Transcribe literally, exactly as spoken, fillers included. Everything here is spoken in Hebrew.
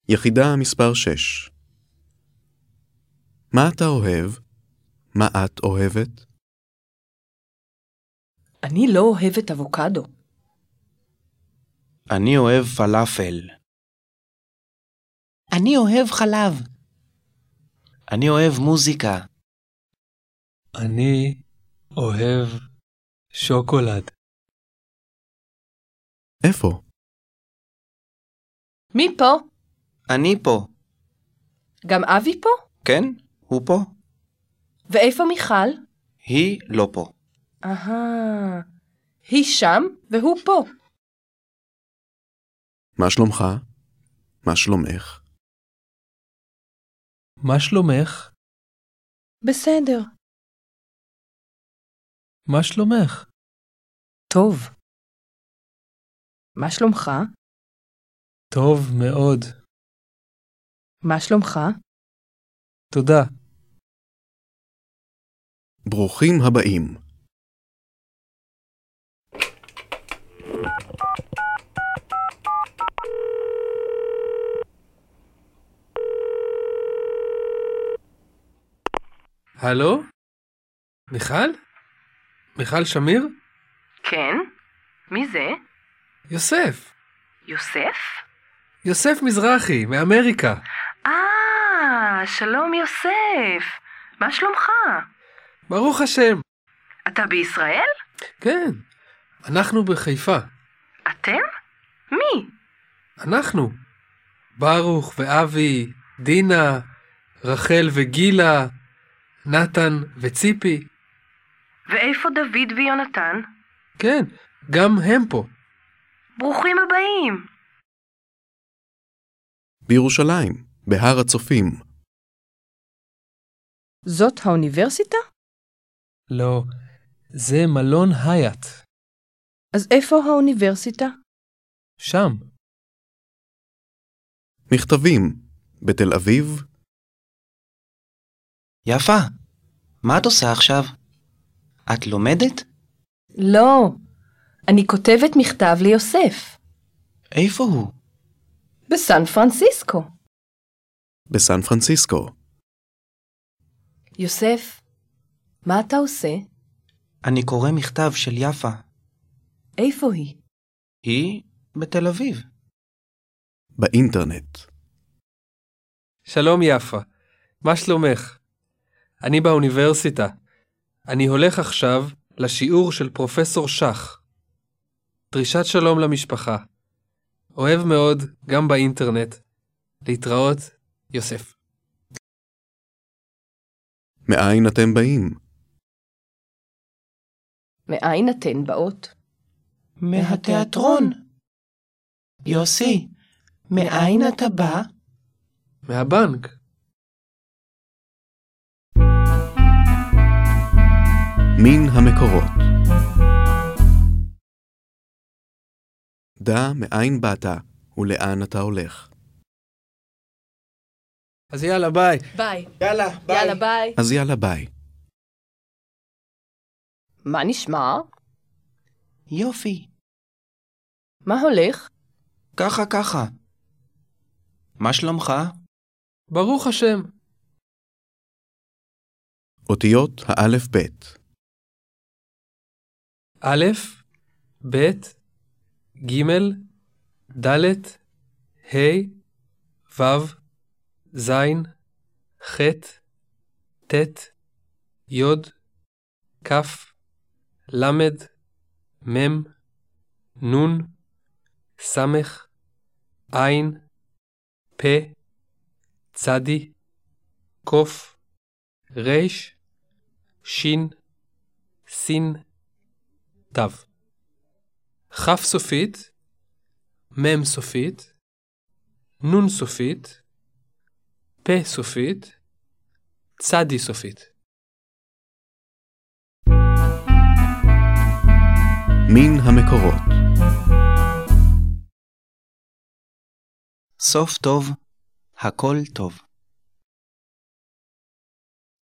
יחידה מספר שש. מה אתה אוהב? מה את אוהבת? אני לא אוהבת אבוקדו. אני אוהב פלאפל. אני אוהב חלב. אני אוהב מוזיקה. אני אוהב שוקולד. איפה? מי פה? אני פה. גם אבי פה? כן, הוא פה. ואיפה מיכל? היא לא פה. אהה, היא שם והוא פה. מה שלומך? מה שלומך? מה שלומך? בסדר. מה שלומך? טוב. מה שלומך? טוב מאוד. מה שלומך? תודה. ברוכים הבאים. הלו? מיכל? מיכל שמיר? כן. מי זה? יוסף. יוסף? יוסף מזרחי, מאמריקה. אה, שלום יוסף. מה שלומך? ברוך השם. אתה בישראל? כן, אנחנו בחיפה. אתם? מי? אנחנו. ברוך ואבי, דינה, רחל וגילה, נתן וציפי. ואיפה דוד ויונתן? כן, גם הם פה. ברוכים הבאים. בירושלים, בהר הצופים. זאת האוניברסיטה? לא, זה מלון היאט. אז איפה האוניברסיטה? שם. מכתבים, בתל אביב. יפה. מה את עושה עכשיו? את לומדת? לא. אני כותבת מכתב ליוסף. איפה הוא? בסן פרנסיסקו. בסן פרנסיסקו. יוסף, מה אתה עושה? אני קורא מכתב של יפה. איפה היא? היא בתל אביב. באינטרנט. שלום יפה, מה שלומך? אני באוניברסיטה. אני הולך עכשיו לשיעור של פרופסור שח. דרישת שלום למשפחה. אוהב מאוד גם באינטרנט. להתראות, יוסף. מאין אתם באים? מאין אתן באות? מהתיאטרון. יוסי, מאין אתה בא? מהבנק. מן המקורות. דע מאין באת ולאן אתה הולך. אז יאללה ביי. ביי. יאללה, ביי. יאללה ביי. אז יאללה ביי. מה נשמע? יופי. מה הולך? ככה ככה. מה שלומך? ברוך השם. אותיות האלף בית. א', ב', ג', ד', ה', ו', ז', ח', ט', י', כ', למד, מם, נון, סמך, עין, פה, צדי, קוף, ריש, שין, סין, תו. כף סופית, מם סופית, נון סופית, פה סופית, צדי סופית. מן המקורות. סוף טוב, הכל טוב.